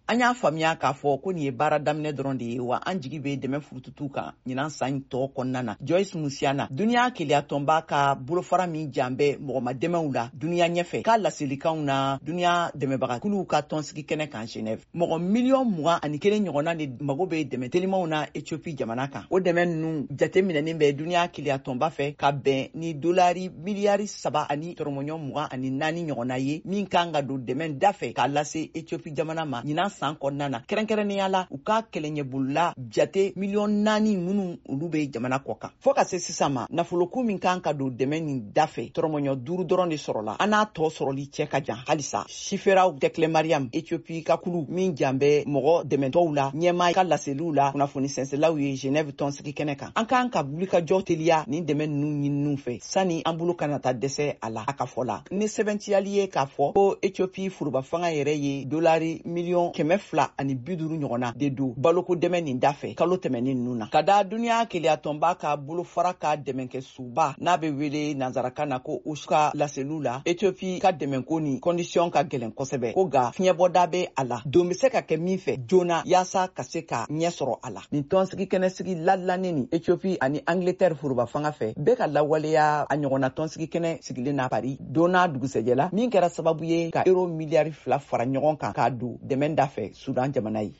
an y'a faamuya k'a fɔ ko nin ye baara daminɛ dɔrɔn de ye wa an jigi bɛ dɛmɛ furututu kan ɲinan san tɔgɔ kɔnɔna na. Joyce Musiana, duniya keleya tɔnba ka bolofara min jan bɛ mɔgɔma dɛmɛw la duniya ɲɛfɛ k'a laselikanw na duniya dɛmɛbagakuluw ka tɔnsigi kɛnɛ kan Genève. Mɔgɔ miliyɔn 21 ɲɔgɔnna de mago bɛ dɛmɛ telimaw na Ethiopie jamana kan. O dɛmɛ ninnu jateminɛnin bɛ duniya keleya tɔnba fɛ ka bɛn ni dolari miliyari 3 ani tɔrɔmɔɲɔ 24 ɲɔgɔnna ye min kan ka don dɛmɛ da fɛ k'a lase Ethiopie jamana ma ɲinan san kɔnɔna na. Kɛrɛnkɛrɛnnenya la u ka kɛlɛɲɛbolila jate miliyɔn 4 minnu olu bɛ jamana kɔ kan. Fɔ ka se sisan ma nafoloko min kan ka don dɛmɛ nin da fɛ tɔrɔmɔɲɔ 5 dɔrɔn de sɔrɔla. An n'a tɔ sɔrɔli cɛ ka jan halisa. Siferaw Tekle Mariam, Ethiopie ka kulu min jan bɛ mɔgɔ dɛmɛtɔw la ɲɛmaa ka laseliw la kunnafoni sɛnsɛlaw ye Genève tɔnsigi kɛnɛ kan. An kan ka wulikajɔ teliya nin dɛmɛ ninnu ɲininiw fɛ sani an bolo kana ta dɛsɛ a la a ka fɔ la. Ni sɛbɛntiyali ye k'a fɔ ko Ethiopie furuba fanga yɛrɛ ye dolari miliyɔn 250 ɲɔgɔnna de don baloko dɛmɛ nin da fɛ kalo tɛmɛnin ninnu na. Ka da duniya keleya tɔnba ka bolofara ka dɛmɛkɛ suba n'a bɛ wele nanzarakan na ko USCA laseliw la Ethiopie ka dɛmɛko ni kɔndisiyɔn ka gɛlɛn kosɛbɛ ko ga fiɲɛbɔda bɛ a la don bɛ se ka kɛ min fɛ joona yaasa ka se ka ɲɛ sɔrɔ a la. Nin tɔnsigi kɛnɛsigi ladilannen ni Ethiopie ani Angleterre furuba fanga fɛ bɛɛ ka lawaleya a ɲɔgɔnna tɔnsigi kɛnɛ sigilen na Paris don n'a dugusɛjɛ la min kɛra sababu ye ka euro miliyari 2 fara ɲɔgɔn kan k'a don dɛmɛ da fɛ Sudan jamana ye.